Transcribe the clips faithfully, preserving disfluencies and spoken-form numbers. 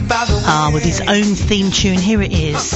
Ah, with his own theme tune, here it is.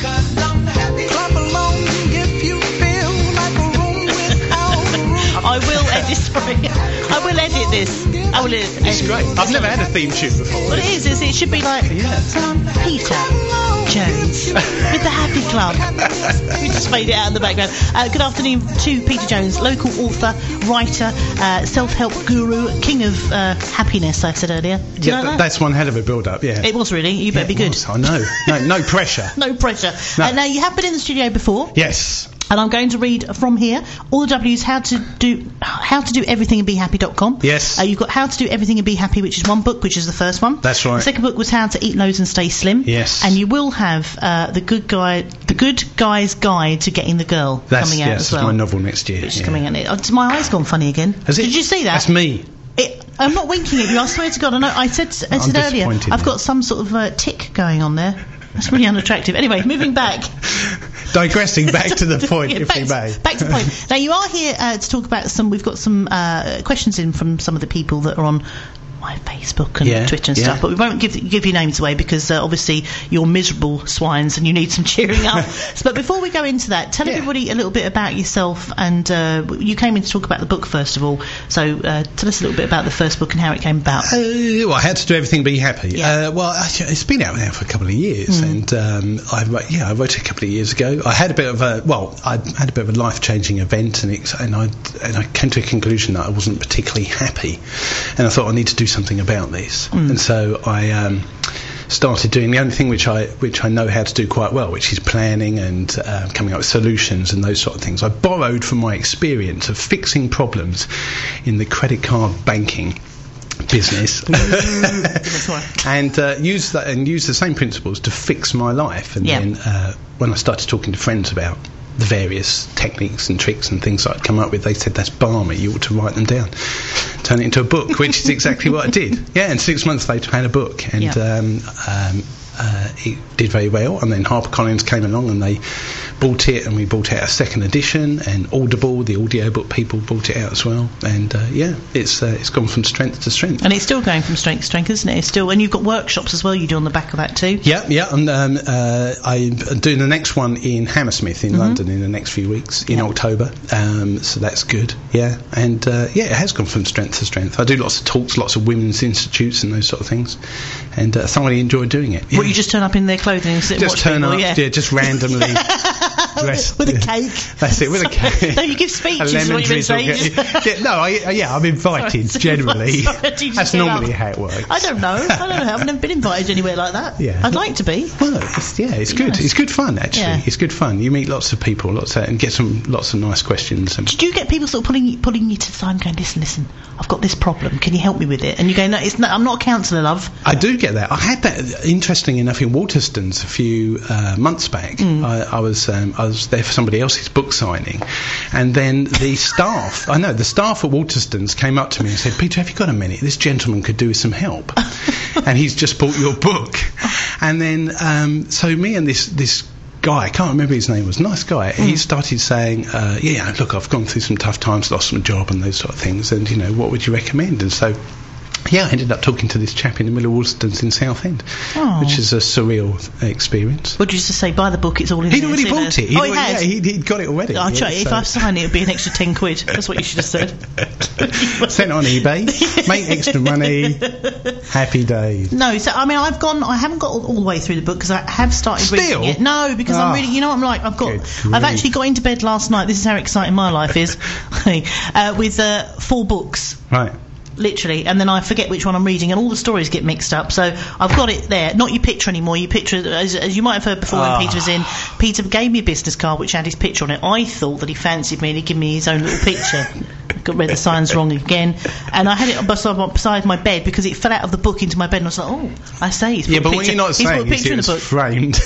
I will edit, sorry. I will edit this. I will edit. It's great. I've never had a theme tune before. Well, it is. It's, it should be like, yeah. um, Peter Jones with the Happy Club. We just fade it out in the background. Uh, good afternoon to Peter Jones, local author, writer, uh, self-help guru, king of uh, happiness, I said earlier. Do you yeah, know th- that? That's one hell of a build-up, yeah. It was really. You better yeah, be good. Was. I know. No, no pressure. No pressure. No. Uh, now, you have been in the studio before. Yes. And I'm going to read from here all the W's how to do how to do everything and be happy dot com. Yes. Uh, you've got How to Do Everything and Be Happy, which is one book, which is the first one. That's right. The second book was How to Eat Loads and Stay Slim. Yes. And you will have uh, the good guy, the good guy's guide to getting the girl That's, coming out yeah, as well. That's my novel next year. Which is yeah. coming out. Oh, my eye's gone funny again. Has Did it? you see that? That's me. It, I'm not winking at you. I swear to God. I know. I said I I'm said earlier. disappointed I've now. got some sort of uh, tick going on there. That's really unattractive. Anyway, moving back. Digressing back to the point, yeah, if back, we may. Back to the point. Now, you are here uh, to talk about some. We've got some uh, questions in from some of the people that are on my Facebook and Yeah, Twitter and yeah. stuff, but we won't give give your names away because uh, obviously you're miserable swines and you need some cheering up. So, but before we go into that, tell Yeah. everybody a little bit about yourself. And uh, you came in to talk about the book first of all, so uh, tell us a little bit about the first book and how it came about. Uh, well, How to Do Everything Be Happy. Yeah. Uh, well, actually, it's been out now for a couple of years, Mm. and um, I wrote, yeah, I wrote it a couple of years ago. I had a bit of a well, I had a bit of a life-changing event, and it, and I and I came to a conclusion that I wasn't particularly happy, and I thought I need to do something about this, Mm. and so I. Um, started doing the only thing which I which I know how to do quite well, which is planning and uh, coming up with solutions and those sort of things. I borrowed from my experience of fixing problems in the credit card banking business and uh, use that and use the same principles to fix my life. And Yeah. then uh, when I started talking to friends about the various techniques and tricks and things I'd come up with, they said, that's balmy, you ought to write them down, turn it into a book, which is exactly what I did. Yeah, and six months later I had a book, and Yeah. um, um, uh, it did very well. And then HarperCollins came along and they bought it, and we bought out a second edition, and Audible, the audiobook people, bought it out as well. And uh, yeah, it's uh, it's gone from strength to strength. And it's still going from strength to strength, isn't it? It's still, and you've got workshops as well you do on the back of that too. Yeah, yeah, and um, uh, I'm doing the next one in Hammersmith in Mm-hmm. London in the next few weeks in Yeah. October, um, so that's good. Yeah, and uh, yeah, it has gone from strength to strength. I do lots of talks, lots of women's institutes and those sort of things, and uh, thoroughly enjoy doing it. Yeah. Well, you just turn up in their clothing and sit and just watch turn people, up, yeah. yeah, just randomly. dressed, with a yeah. cake. That's it, with a cake. No, you give speeches. A Is what lemon you've been drizzle. saying. You just- Yeah, no, I, yeah, I'm invited Sorry, generally. sorry, did you That's get normally up? how it works. I don't know. I don't know. I've never been invited anywhere like that. Yeah. I'd like to be. Well, it's, yeah, it's Be good. nice. It's good fun, actually. Yeah. It's good fun. You meet lots of people, lots of, and get some lots of nice questions. And Did you get people sort of pulling you, pulling you to the side and going, listen, listen, I've got this problem. Can you help me with it? And you go, no, it's not, I'm not a counsellor, love. I do get that. I had that, interesting enough, in Waterstones a few uh, months back. Mm. I, I was um, I was there for somebody else's book signing, and then the staff, I know, the staff at Waterstones came up to me and said, Peter, have you got a minute? This gentleman could do with some help. And he's just bought your book. And then, um, so me and this this guy, I can't remember his name, was a nice guy, Mm. he started saying, uh, yeah, look, I've gone through some tough times, lost my job and those sort of things, and, you know, what would you recommend? And so, yeah, I ended up talking to this chap in the middle of Waterstones in Southend, Oh. which is a surreal experience. What did you just say? Buy the book, it's all in He'd there. already It's in bought there. it. He'd Oh, he already- had? Yeah, he'd, he'd got it already. I'll yeah, try it. If so- I sign it, it'll be an extra ten quid. That's what you should have said. Sent it on eBay, make extra money, happy days. No, so I mean, I've gone. I haven't got all, all the way through the book because I have started Still? reading it. No, because Ah. I'm really, you know, what I'm like, I've got. Good I've grief. actually got into bed last night. This is how exciting my life is, uh, with uh, four books. Right. Literally, and then I forget which one I'm reading, and all the stories get mixed up. So I've got it there. Not your picture anymore. Your picture, as, as you might have heard before, Ah. when Peter was in. Peter gave me a business card which had his picture on it. I thought that he fancied me, and he'd give me his own little picture. Got read the signs wrong again, and I had it beside, beside my bed because it fell out of the book into my bed, and I was like, oh, I say he's put Yeah, a but picture. what you're not he's put a saying is picture it in was the book. framed.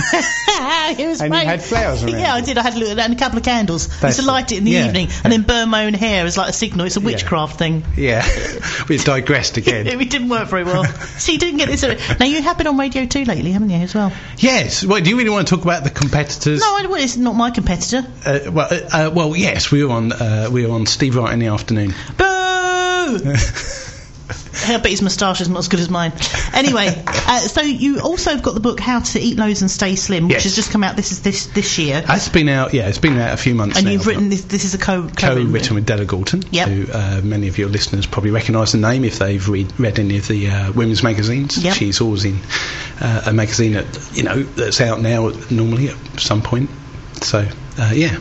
It was And you great. had flowers around Yeah, I it. did. I had a, little, and a couple of candles. I used That's to light it in the yeah. evening, and then burn my own hair as like a signal. It's a witchcraft thing. Yeah, we digressed again. It didn't work very well. So you didn't get this. Now you have been on radio too lately, haven't you, as well? Yes. Well, do you really want to talk about the competitors? No, I, well, it's not my competitor. Uh, well, uh, uh, well, yes, we were on uh, we were on Steve Wright in the afternoon. Boo! I bet his moustache is not as good as mine. Anyway, uh, so you also have got the book How to Eat Loads and Stay Slim, which yes. has just come out. This is this this year. It's been out, yeah, it's been out a few months and now. And you've written this. This is a co co-written, co-written with Della Gorton, yep. who uh, many of your listeners probably recognise the name if they've read, read any of the uh, women's magazines. Yep. She's always in uh, a magazine that you know that's out now normally at some point. So uh, yeah.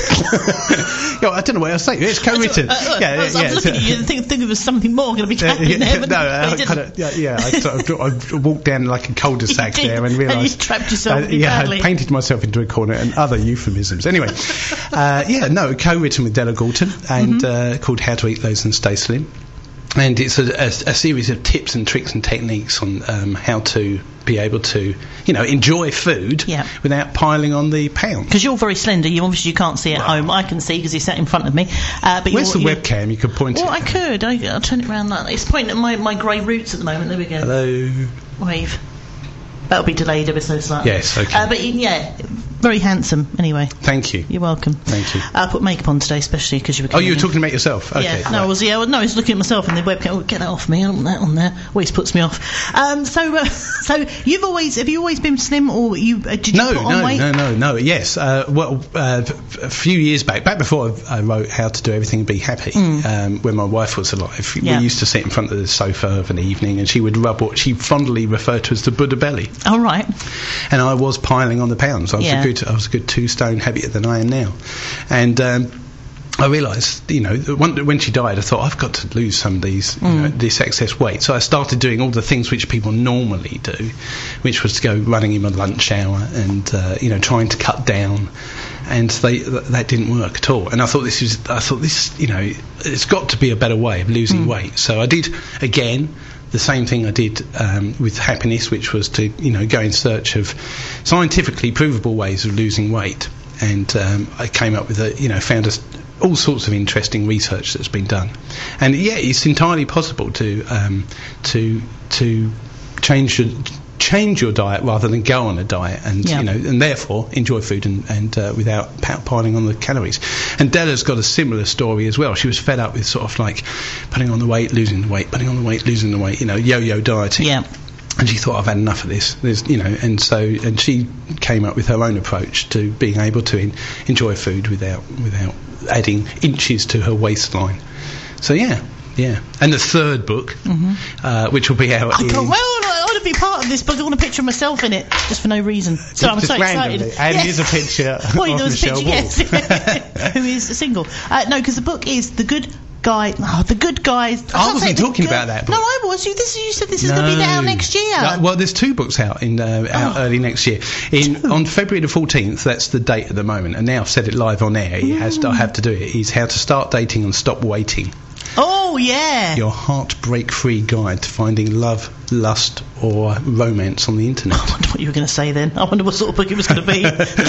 Yo, I don't know what else to say. It's co-written. Uh, uh, yeah, I was, yeah, I was looking at you and think, think there was something more going to be happening yeah, there. No, I kind of, yeah, yeah. I, sort of, I walked down like a cul-de-sac there and realised. And you trapped yourself. Uh, yeah, badly. I painted myself into a corner and other euphemisms. Anyway, uh, yeah, no, co-written with Della Gorton and mm-hmm. uh, called How to Eat Loads and Stay Slim. And it's a, a, a series of tips and tricks and techniques on um, how to be able to, you know, enjoy food yeah. without piling on the pounds. Because you're very slender. You obviously you can't see at wow. home. I can see because you sat in front of me. Uh, but Where's the you're, webcam? You could point well, it. Well, I could. I, I'll turn it around like that. It's pointing at my, my grey roots at the moment. There we go. Hello. Wave. That'll be delayed ever so slightly. Yes, okay. Uh, but yeah, very handsome. Anyway. Thank you. You're welcome. Thank you. I put makeup on today, especially because you were. Oh, you were talking about yourself. Okay. Yeah. Right. No, I was. Yeah. Well, no, I was looking at myself in the webcam. Oh, get that off me. I don't want that on there. Always puts me off. Um. So, uh, so you've always have you always been slim, or you uh, did you no, put on no, weight? No, no, no, no. Yes. Uh, well, uh, a few years back, back before I wrote How to Do Everything and Be Happy, mm. um, when my wife was alive, yeah. we used to sit in front of the sofa of an evening, and she would rub what she fondly referred to as the Buddha belly. All right. And I was piling on the pounds. I was yeah. a good, I was a good two stone heavier than I am now, and. Um, I realised, you know, when she died, I thought I've got to lose some of these, mm. you know, this excess weight. So I started doing all the things which people normally do, which was to go running in my lunch hour and uh, you know trying to cut down, and they that didn't work at all. And I thought this is, I thought this, you know, it's got to be a better way of losing mm. weight. So I did again. The same thing I did um, with happiness, which was to, you know, go in search of scientifically provable ways of losing weight, and um, I came up with a, you know, found a, all sorts of interesting research that's been done, and yeah, it's entirely possible to um, to to change your change your diet rather than go on a diet, and yeah. you know, and therefore enjoy food and, and uh, without piling on the calories. And Della's got a similar story as well. She was fed up with sort of like putting on the weight, losing the weight, putting on the weight, losing the weight, you know, yo-yo dieting. Yeah. And she thought, I've had enough of this. There's, you know, and so and she came up with her own approach to being able to in, enjoy food without without adding inches to her waistline. So yeah. Yeah, and the third book, mm-hmm. uh, which will be out. I can't, well, I want to be part of this book. I want a picture of myself in it, just for no reason. So I'm so excited. And yes. here's a picture. Well, of there was a Michelle picture, yes, who is single. Uh, no, because the book is The Good Guy. Oh, The Good Guys. I, I wasn't talking about that book. No, I was. You, this, you said this is no. going to be out next year. Uh, well, there's two books out in uh, out oh. early next year. In on February the fourteenth, that's the date at the moment, and now I've said it live on air. It has to, I have to do it. Is How to Start Dating and Stop Waiting. Oh, yeah. Your heartbreak-free guide to finding love, lust, or romance on the internet. I wonder what you were going to say then. I wonder what sort of book it was going to be.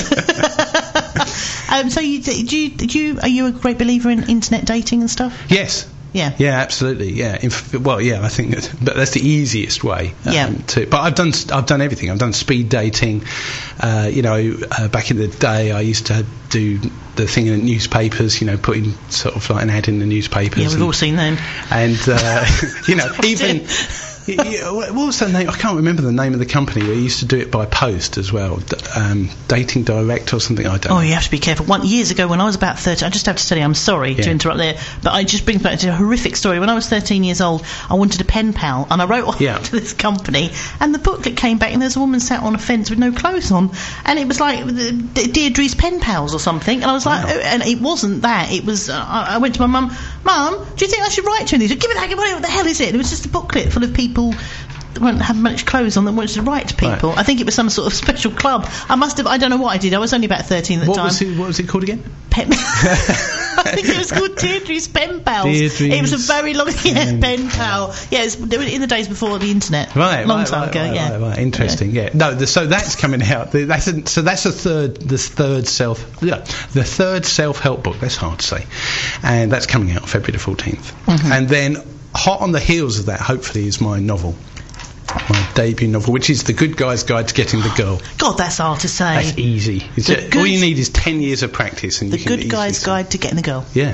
um, so, you, do you, do you, are you a great believer in internet dating and stuff? Yes. Yeah. Yeah, absolutely. Yeah. If, well, yeah, I think that, but that's the easiest way. Um, yeah. To, but I've done I've done everything. I've done speed dating. Uh, you know, uh, back in the day, I used to do the thing in the newspapers. You know, putting sort of like an ad in the newspapers. Yeah, we've and, all seen them. And uh, you know, even. Yeah, what was the name? I can't remember the name of the company. We used to do it by post as well. D- um, Dating Direct or something. I don't oh, know. You have to be careful. One years ago, when I was about thirty, I just have to tell you, I'm sorry yeah. to interrupt there, but I just brings back to a horrific story. When I was thirteen years old, I wanted a pen pal, and I wrote off yeah. to this company, and the booklet came back, and there's a woman sat on a fence with no clothes on, and it was like Deirdre's pen pals or something, and I was like, wow. oh, and it wasn't that. It was. Uh, I went to my mum. Mum, do you think I should write to these? Give me that. What the hell is it? It was just a booklet full of people that won't have much clothes on that wanted to write to people. Right. I think it was some sort of special club. I must have. I don't know what I did. I was only about thirteen at the what time. Was it, what was it called again? Pen. I think it was called Deirdre's Pen Pals. Deirdre's it was a very long yeah, pen pal. Yeah, it was in the days before the internet. Right, long right, time right, ago. Right, yeah, right, right. Interesting. Yeah. yeah. No, the, so that's coming out. The, that's a, so that's a third. The third self. Yeah, the third self-help book. That's hard to say, and that's coming out February the fourteenth. Mm-hmm. And then, hot on the heels of that, hopefully, is my novel. My debut novel, which is The Good Guy's Guide to Getting the Girl. God, that's hard to say. That's easy. It's a, all you need is ten years of practice, and The you can Good Guy's say. Guide to Getting the Girl. Yeah.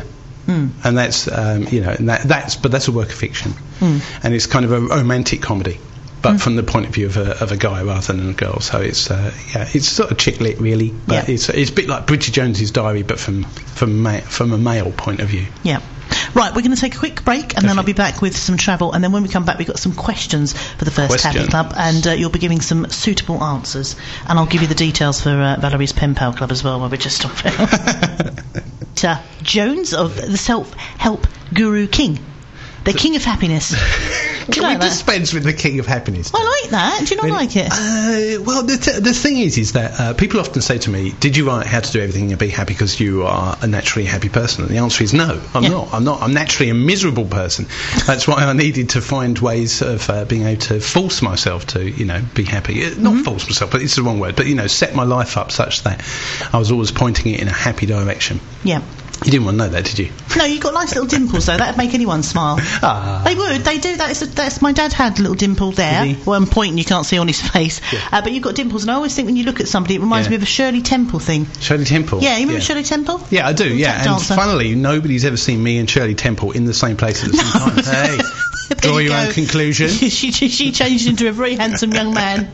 Mm. And that's, um, you know, and that, that's, but that's a work of fiction. Mm. And it's kind of a romantic comedy, but Mm. from the point of view of a, of a guy rather than a girl. So it's, uh, yeah, it's sort of chick lit really, but Yeah. it's, it's a bit like Bridget Jones's Diary, but from, from, ma- from a male point of view. Yeah. Right, we're going to take a quick break, and then I'll be back with some travel, and then when we come back we've got some questions for the first Questions. Happy Club, and uh, you'll be giving some suitable answers, and I'll give you the details for uh, Valerie's Pen Pal Club as well while we're just talking. uh, Jones of the Self-Help Guru King, the King of Happiness. Can like we that? dispense with the King of Happiness? I like that. Do you not Really? like it? Uh, well, the, th- the thing is, is that uh, people often say to me, "Did you write How to Do Everything and Be Happy because you are a naturally happy person?" And the answer is no, I'm Yeah. not. I'm not. I'm naturally a miserable person. That's why I needed to find ways of uh, being able to force myself to, you know, be happy. Uh, Not Mm-hmm. force myself, but it's the wrong word. But you know, set my life up such that I was always pointing it in a happy direction. Yeah. You didn't want to know that, did you? No, you've got nice little dimples though. That'd make anyone smile. Ah. They would. They do. That is. A, that's my dad had a little dimple there. Did he? Well, I'm pointing. You can't see on his face. Yeah. Uh, but you've got dimples, and I always think when you look at somebody, it reminds Yeah. me of a Shirley Temple thing. Shirley Temple. Yeah, you remember Shirley Temple? Yeah, I do. Little Yeah, tap and dancer. funnily, nobody's ever seen me and Shirley Temple in the same place at the same time. Hey, There draw you your go. own conclusion. she, she she changed into a very handsome young man.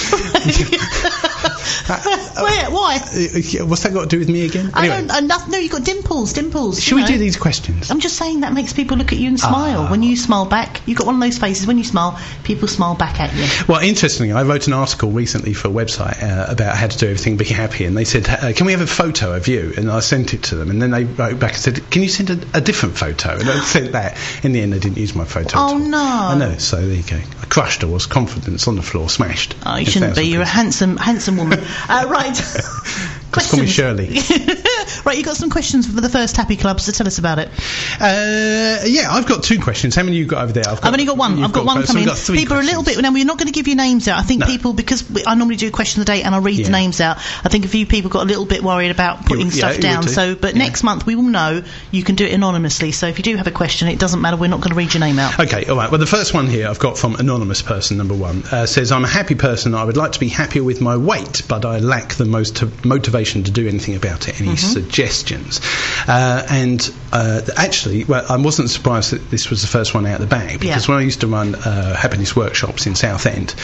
Where? Why? Uh, What's that got to do with me again? I Anyway, don't. Uh, nothing, no, you've got dimples. Dimples. should you we know. do these questions? I'm just saying that makes people look at you and smile. Ah. When you smile back, you've got one of those faces. When you smile, people smile back at you. Well, interestingly, I wrote an article recently for a website uh, about how to do everything, be happy, and they said, uh, "Can we have a photo of you?" And I sent it to them, and then they wrote back and said, "Can you send a, a different photo?" And I sent that. In the end, they didn't use my photo. Oh, at all. no. I know. So there you go. I crushed. I was confidence on the floor, smashed. Oh, you In shouldn't be. thousand You're a pieces. handsome, handsome woman. uh, right. Just call me Shirley. Right, you got some questions for the first Happy Club, so tell us about it. Uh, yeah, I've got two questions. How many you got over there? I've, got, I've only got one. you've I've got, one both, so coming. we've got three People are a little bit. questions. Now we're not going to give you names out. I think No. people, because we, I normally do a question of the day and I read Yeah. the names out. I think a few people got a little bit worried about putting You- stuff yeah, you down. would do. So, but Yeah. next month we will know you can do it anonymously. So if you do have a question, it doesn't matter. We're not going to read your name out. Okay, all right. Well, the first one here I've got from anonymous person number one uh, says, "I'm a happy person. I would like to be happier with my weight, but I lack the most motivation to do anything about it. Any Mm-hmm. suggestions?" Uh, and uh, actually, well, I wasn't surprised that this was the first one out of the bag, because Yeah. when I used to run uh, happiness workshops in Southend,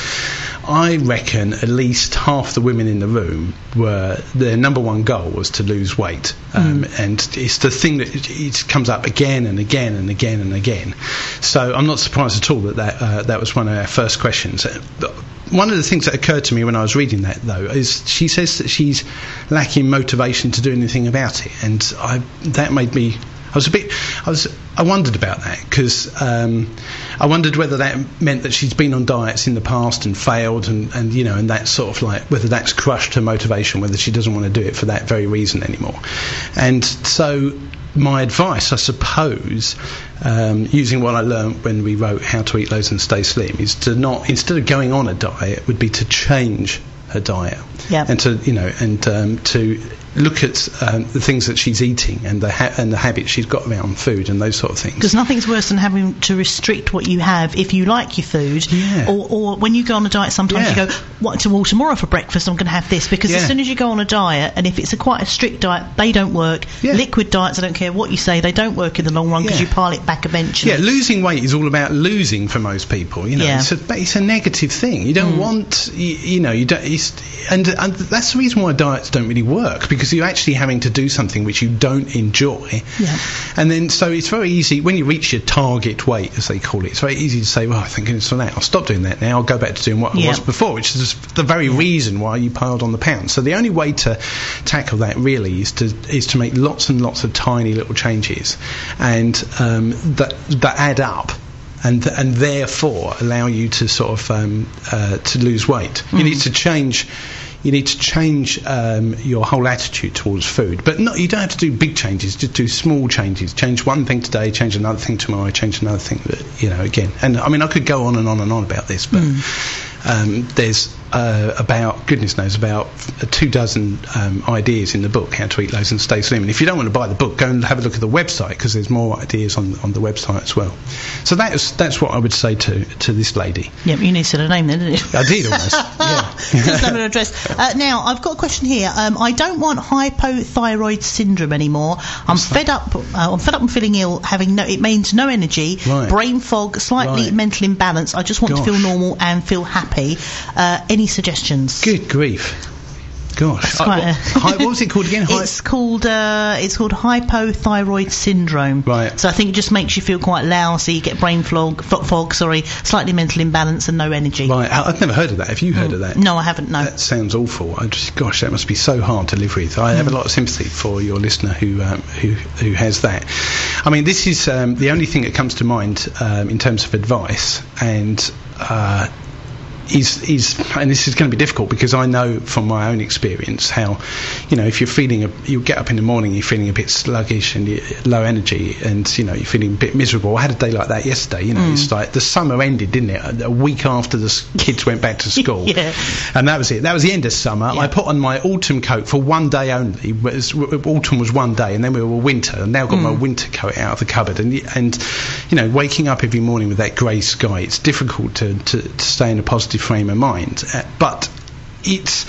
I reckon at least half the women in the room were, their number one goal was to lose weight. Um, Mm. and it's the thing that it, it comes up again and again and again and again. So I'm not surprised at all that that, uh, that was one of our first questions. Uh, One of the things that occurred to me when I was reading that, though, is she says that she's lacking motivation to do anything about it, and I, that made me. I was a bit. I was. I wondered about that, because um, I wondered whether that meant that she's been on diets in the past and failed, and, and you know, and that sort of like whether that's crushed her motivation, whether she doesn't want to do it for that very reason anymore. And so my advice, I suppose, um, using what I learned when we wrote How to Eat Loads and Stay Slim, is to not, instead of going on a diet, would be to change her diet. Yeah. And to, you know, and um, to look at um, the things that she's eating and the ha- and the habits she's got around food and those sort of things. Because nothing's worse than having to restrict what you have if you like your food. Yeah. Or, or when you go on a diet, sometimes Yeah. you go, what, to, well, tomorrow for breakfast I'm going to have this. Because as Yeah. soon as you go on a diet, and if it's a quite a strict diet, they don't work. Yeah. Liquid diets, I don't care what you say, they don't work in the long run because Yeah. you pile it back eventually. Yeah, losing weight is all about losing for most people. You know, Yeah. it's, a, it's a negative thing. You don't Mm. want, you, you know, you don't. It's, and, and that's the reason why diets don't really work, because you're actually having to do something which you don't enjoy. Yeah. And then, so it's very easy when you reach your target weight, as they call it. It's very easy to say, well, thank goodness for that. I'll stop doing that now. I'll go back to doing what Yeah. I was before, which is the very reason why you piled on the pounds. So the only way to tackle that really is to is to make lots and lots of tiny little changes, and um, that that add up. And and therefore allow you to sort of um, uh, to lose weight. You Mm. need to change. You need to change um, your whole attitude towards food, but not, you don't have to do big changes. Just do small changes. Change one thing today, change another thing tomorrow, change another thing. You know, again. And I mean, I could go on and on and on about this, but Mm. um, there's uh, about, goodness knows, about two dozen um, ideas in the book, How to Eat Loads and Stay Slim. And if you don't want to buy the book, go and have a look at the website, because there's more ideas on on the website as well. So that's that's what I would say to to this lady. Yep, you need to say her name then, didn't you? I did almost. Yeah. Just name and address. Uh, now I've got a question here. Um, I don't want hypothyroid syndrome anymore. I'm What's fed that? up. Uh, I'm fed up and feeling ill. Having no, it means no energy, Right. brain fog, slightly Right. mental imbalance. I just want Gosh. to feel normal and feel happy. Uh, any suggestions? Good grief. Gosh. That's I- quite what, a- hi- what was it called again? Hi- It's called uh, it's called hypothyroid syndrome. Right. So I think it just makes you feel quite lousy. You get brain fog, fog, fog, sorry, slightly mental imbalance and no energy. Right. I- I've never heard of that. Have you heard of that? No, I haven't. No. That sounds awful. I just, gosh, that must be so hard to live with. I have a lot of sympathy for your listener who um, who who has that. I mean, this is um, the only thing that comes to mind um, in terms of advice, and uh, is is and this is going to be difficult because I know from my own experience how, you know, if you're feeling a, you get up in the morning, you're feeling a bit sluggish and you're low energy, and you know you're feeling a bit miserable. I had a day like that yesterday. You know, Mm. it's like the summer ended, didn't it? A week after the s- kids went back to school. Yeah. And that was it. That was the end of summer. Yeah. I put on my autumn coat for one day only. It was, autumn was one day, and then we were winter. And now I've got my winter coat out of the cupboard. And, y- and you know, waking up every morning with that grey sky, it's difficult to, to, to stay in a positive frame of mind. Uh, but it's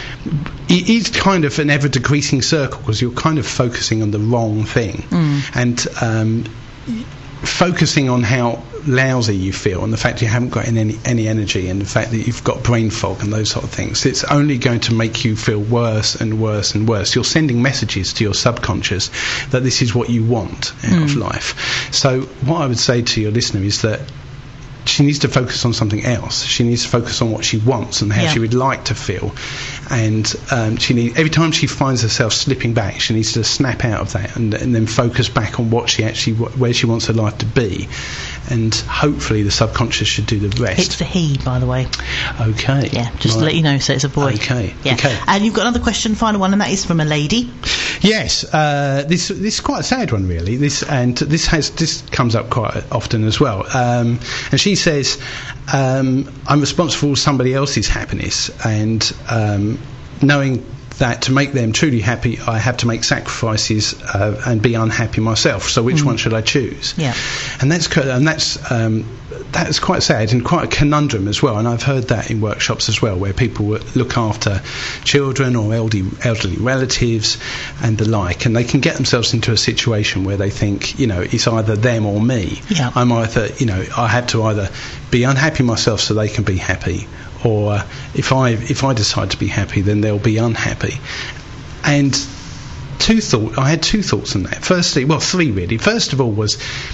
it is kind of an ever-decreasing circle because you're kind of focusing on the wrong thing. Mm. And um, focusing on how lousy you feel and the fact you haven't got any any energy and the fact that you've got brain fog and those sort of things, it's only going to make you feel worse and worse and worse. You're sending messages to your subconscious that this is what you want out of life. So what I would say to your listener is that she needs to focus on something else. She needs to focus on what she wants and how Yeah. she would like to feel. And um, she need, every time she finds herself slipping back, she needs to snap out of that and, and then focus back on what she actually, where she wants her life to be. And hopefully the subconscious should do the rest. It's a he, by the way. Okay. Yeah, just to Right. let you know, so it's a boy. Okay. Yeah. Okay. And you've got another question, final one, and that is from a lady. Yes, uh, this this is quite a sad one, really. This and this has this comes up quite often as well. Um, and she says, um, "I'm responsible for somebody else's happiness, and um, knowing that to make them truly happy, I have to make sacrifices uh, and be unhappy myself. So which one should I choose?" Yeah. And that's co- and that's um, that's quite sad and quite a conundrum as well. And I've heard that in workshops as well, where people wo- look after children or elderly, elderly relatives and the like, and they can get themselves into a situation where they think, you know, it's either them or me. Yeah. I'm either, you know, I have to either be unhappy myself so they can be happy, or uh, if I if I decide to be happy, then they'll be unhappy. And two thought I had two thoughts on that. Firstly, well, three really. First of all was,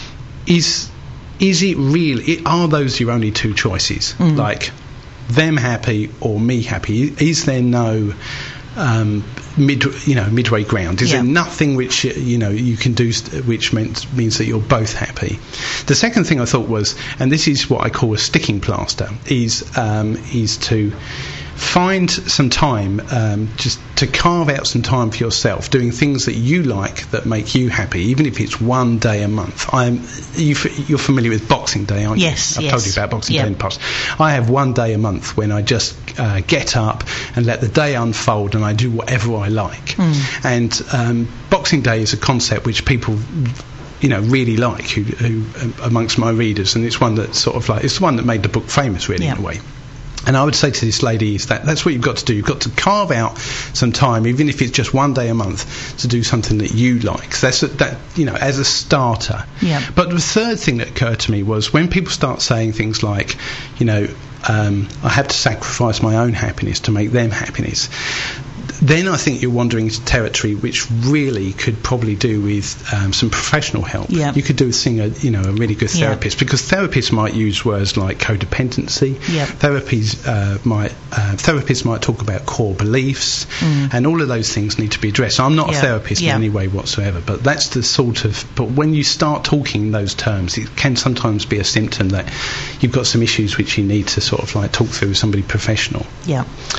is is it really, are those your only two choices? Mm. Like them happy or me happy? Is there no um, mid, you know, midway ground? Is Yeah. there nothing which you know you can do st- which meant, means that you're both happy? The second thing I thought was, and this is what I call a sticking plaster, is um, is to find some time, um, just to carve out some time for yourself, doing things that you like that make you happy, even if it's one day a month. I'm, you, f- you're familiar with Boxing Day, aren't you? Yes, I've yes. told you about Boxing Yeah. Day in the past. I have one day a month when I just uh, get up and let the day unfold and I do whatever I like. Mm. And um, Boxing Day is a concept which people, you know, really like, who, who um, amongst my readers, and it's one that sort of like, it's the one that made the book famous, really, Yeah. in a way. And I would say to this lady is that that's what you've got to do. You've got to carve out some time, even if it's just one day a month, to do something that you like. That's a, that, you know, as a starter. Yeah. But the third thing that occurred to me was when people start saying things like, you know, um, I have to sacrifice my own happiness to make them happiness, then I think you're wandering into territory which really could probably do with um, some professional help. Yeah. You could do seeing a, you know, a really good Yeah. therapist, because therapists might use words like codependency. Yeah. Therapies uh, might uh, therapists might talk about core beliefs, Mm. and all of those things need to be addressed. I'm not Yeah. a therapist Yeah. in any way whatsoever, but that's the sort of. But when you start talking in those terms, it can sometimes be a symptom that you've got some issues which you need to sort of like talk through with somebody professional. Yeah.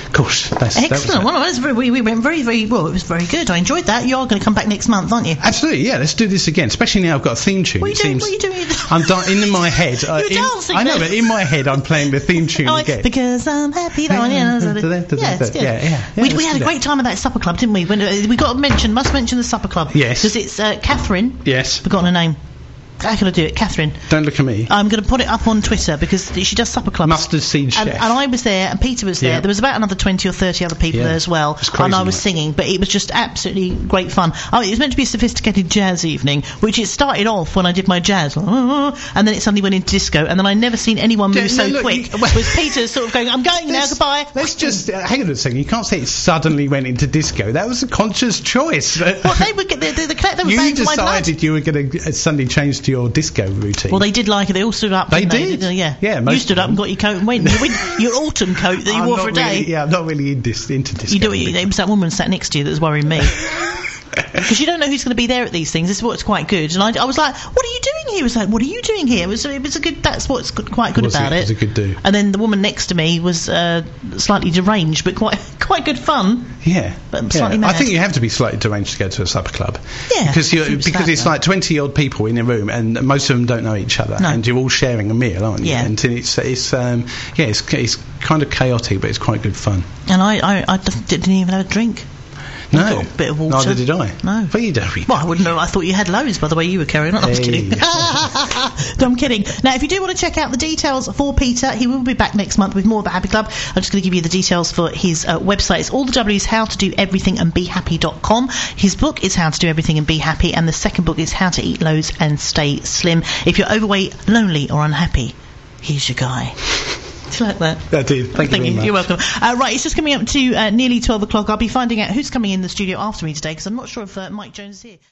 Of course. That's, Excellent. That was well, it was very, we, we went very, very well. It was very good. I enjoyed that. You are going to come back next month, aren't you? Absolutely, yeah. Let's do this again. Especially now I've got a theme tune. What are you it doing? seems What are you doing? I'm da- in my head. Uh, You're in, dancing. I know, then. but in my head I'm playing the theme tune Oh, again. because I'm happy. That one, yeah, that's it. Yeah, it's good. Yeah, yeah, yeah, we let's we had do a great time at that supper club, didn't we? When, uh, we got to mention, must mention the supper club. Yes. Because it's uh, Catherine. Yes. Forgotten her name. How can I do it? Catherine. Don't look at me. I'm going to put it up on Twitter because she does supper clubs. Mustard Seed and, Chef. and I was there, and Peter was there. Yeah. There was about another twenty or thirty other people Yeah. there as well. It's crazy, and I was mate. singing, but it was just absolutely great fun. Oh, it was meant to be a sophisticated jazz evening, which it started off when I did my jazz, and then it suddenly went into disco, and then I never seen anyone move Yeah, so no, look, quick. you- was Peter sort of going, I'm going now, Let's- goodbye. Let's just uh, hang on a second. You can't say it suddenly went into disco. That was a conscious choice. Well, they were, they, they, they, they were you banging my blood. decided you were going to uh, suddenly change to your disco routine. Well, they did like it. They all stood up. They didn't did? They? Yeah. Yeah, You most stood of up and them. got your coat and went. Your, win- your autumn coat that you I'm wore not for a day. really, yeah, I'm not really in dis- into disco. You do it. It was that woman sat next to you that was worrying me. Because you don't know who's going to be there at these things. This is what's quite good. And I, I was like, "What are you doing here?" He was like, "What are you doing here?" It was, it was a good. That's what's good, quite good Was about it? it. It was a good do. And then the woman next to me was uh, slightly deranged, but quite quite good fun. Yeah, But yeah. slightly I mad. think you have to be slightly deranged to go to a supper club. Yeah, because you're, seems because that, it's though. like twenty odd people in a room, and most of them don't know each other, No. and you're all sharing a meal, aren't you? Yeah. And it's it's um yeah, it's it's kind of chaotic, but it's quite good fun. And I, I, I d- didn't even have a drink. No, got a bit of water. neither did I. No. But you don't read. Well, I wouldn't know. I thought you had loads by the way you were carrying on. I was Hey. kidding. No, I'm kidding. Now, if you do want to check out the details for Peter, he will be back next month with more of the Happy Club. I'm just going to give you the details for his uh, website. It's all the W's, how to do everything and be happy dot com. His book is How to Do Everything and Be Happy, and the second book is How to Eat Loads and Stay Slim. If you're overweight, lonely, or unhappy, here's your guy. Do you like that? I did. Thank, Thank you very you. much. You're welcome. Uh, right, it's just coming up to uh, nearly twelve o'clock. I'll be finding out who's coming in the studio after me today because I'm not sure if uh, Mike Jones is here.